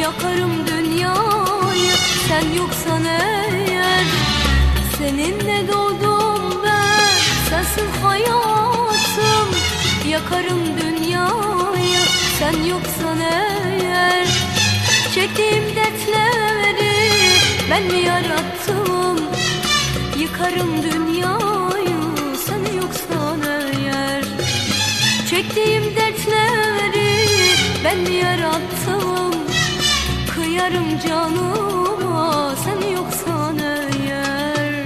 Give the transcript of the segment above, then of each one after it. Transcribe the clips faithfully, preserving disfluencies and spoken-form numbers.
yakarım dünyayı sen yoksan eğer. Seninle doğdum ben, sensiz hayatım. Yakarım dünyayı sen yoksan eğer. Çektiğim dertleri ben mi yarattım? Yıkarım dünyayı sen yoksan eğer. Çektiğim dertleri ben mi yarattım? Kıyarım canıma sen yoksan eğer.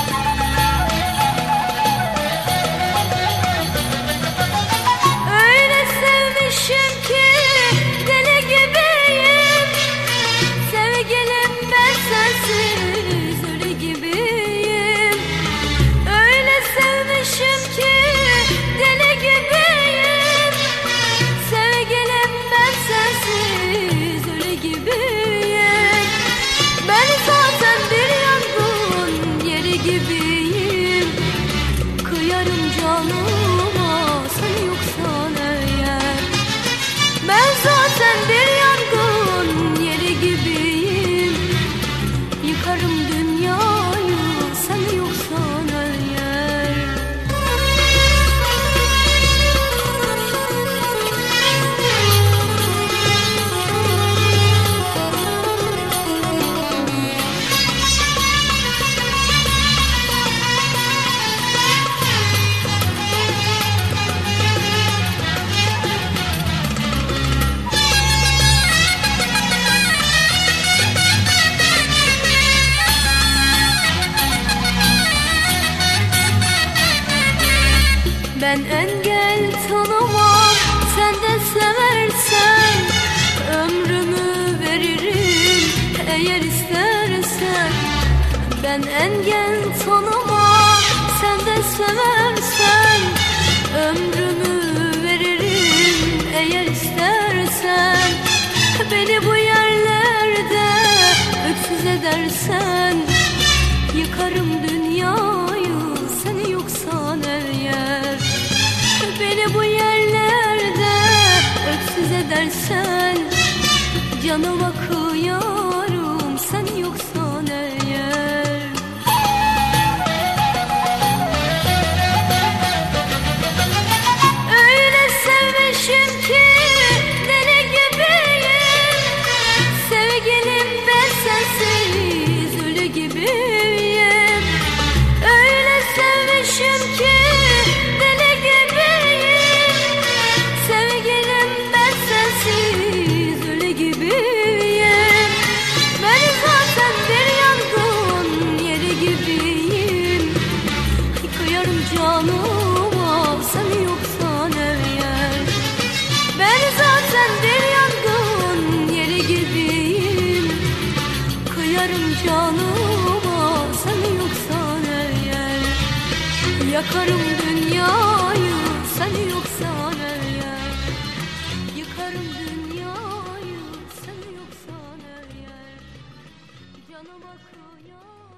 Öyle sevmişim ki deli gibiyim. Sevgilim ben sensiz ölü gibiyim. Öyle sevmişim ki deli gibiyim. Sevgilim ben sensiz ölü gibiyim. Ben zaten bir yangın yeri gibiyim. Kıyarım canıma sen yoksan eğer. Ben zaten bir yangın yeri gibiyim. Yıkarım dünyayı sen yoksan eğer. Ben engel tanımam, sen de seversen ömrümü veririm eğer istersen. Ben engel tanımam, sen de seversen ömrümü veririm eğer istersen. Beni bu yerlerde öksüz edersen yıkarım dünyayı sen yoksan eğer. Beni bu yerlerde öksüz edersen canıma kıyarım sen yoksan eğer. Öyle sevmişim ki deli gibiyim. Sevgilim ben sensiz ölü gibiyim. Öyle sevmişim ki deli gibiyim. Sevgilim ben sensiz ölü gibiyim. Ben zaten bir yangın yeri gibiyim. Kıyarım canıma sen yoksan eğer. Ben zaten bir yangın yeri gibiyim. Kıyarım canıma sen yoksan eğer. Yakarım dünyayı sen yoksan eğer. Yıkarım dünyayı sen yoksan eğer. Canıma kıyar.